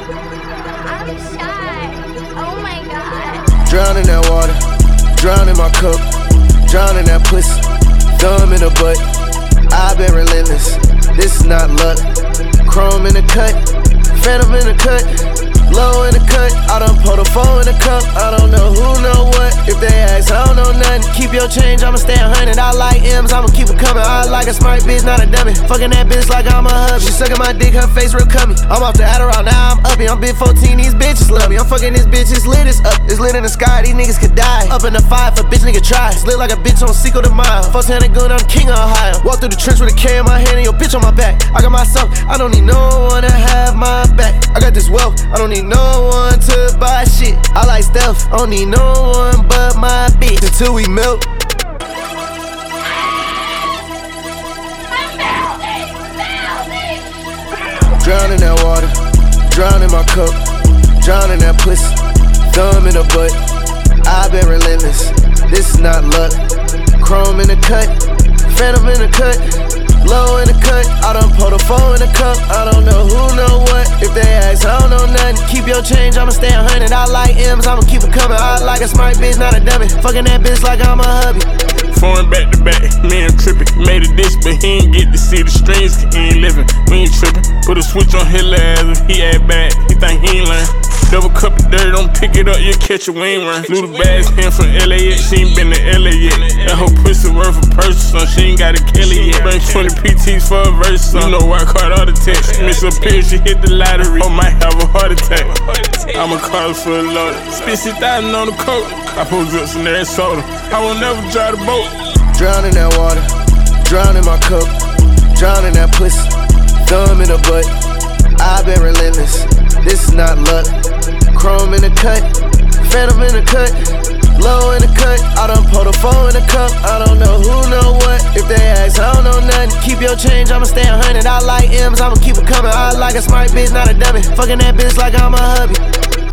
I'm shy. Oh my god. Drown in that water, drown in my cup, drown in that pussy, thumb in the butt. I've been relentless, this is not luck. Chrome in the cut, phantom in the cut, low in the cut. I done pulled a phone in the cup, I don't know who know what. If they ask, I don't know nothing. Keep your change, I'ma stay 100. I like M's, I'ma keep it coming. I like a smart bitch, not a dummy. Fucking that bitch like I'm a hubby. She sucking my dick, her face real cummy. I'm off the Adderall, now I'm uppy. I'm big 14, these bitches love me. I'm fucking this bitch, it's lit, it's up. It's lit in the sky, these niggas could die. Up in the fire, if a bitch nigga try. It's lit like a bitch on Cinco de Mayo. First hand and gun, I'm king of Ohio. Walk through the trench with a K in my hand and your bitch on my back. I got myself, I don't need no one to have my back. I got this wealth, I don't need no one to buy shit. I like stealth, I don't need no one but my bitch until we melt. Drown in that water, drown in my cup, drown in that pussy, thumb in the butt. I've been relentless, this is not luck. Chrome in the cut, phantom in the cut, low in the cut. I done pulled a phone in the cup, I don't know who know what. If they ask, I don't know nothing. Keep your change, I'ma stay 100. I like M's, I'ma keep it coming. I like a smart bitch, not a dummy. Fucking that bitch like I'm a hubby. Foreign back to back, me and trippin'. Made a dish, but he ain't get to see the strings, cause he ain't living. We ain't trippin'. Put a switch on his ass if he act bad. He think he ain't learn. Double cup of dirt, don't pick it up, you catch a wing run. Flew the bags in from LA yet, she ain't been to LA yet. That whole pussy worth a purse, so she ain't got a Kelly yet. Bring 20 PTs for a verse, so you know I caught all the text. Miss her period, she hit the lottery, oh, might have a heart attack. I'm a car for a load, spit 6,000 on the coat. I pose up some air soda, I will never drive the boat. Drown in that water, drown in my cup, drown in that pussy, thumb in the butt. I've been relentless, this is not luck. Chrome in the cut, phantom in the cut, low in the cut. I done pulled a phone in the cup, I don't know who know what. If they ask, I don't know nothing. Keep your change, I'ma stay 100. I like M's, I'ma keep it coming. I like a smart bitch, not a dummy. Fucking that bitch like I'm a hubby.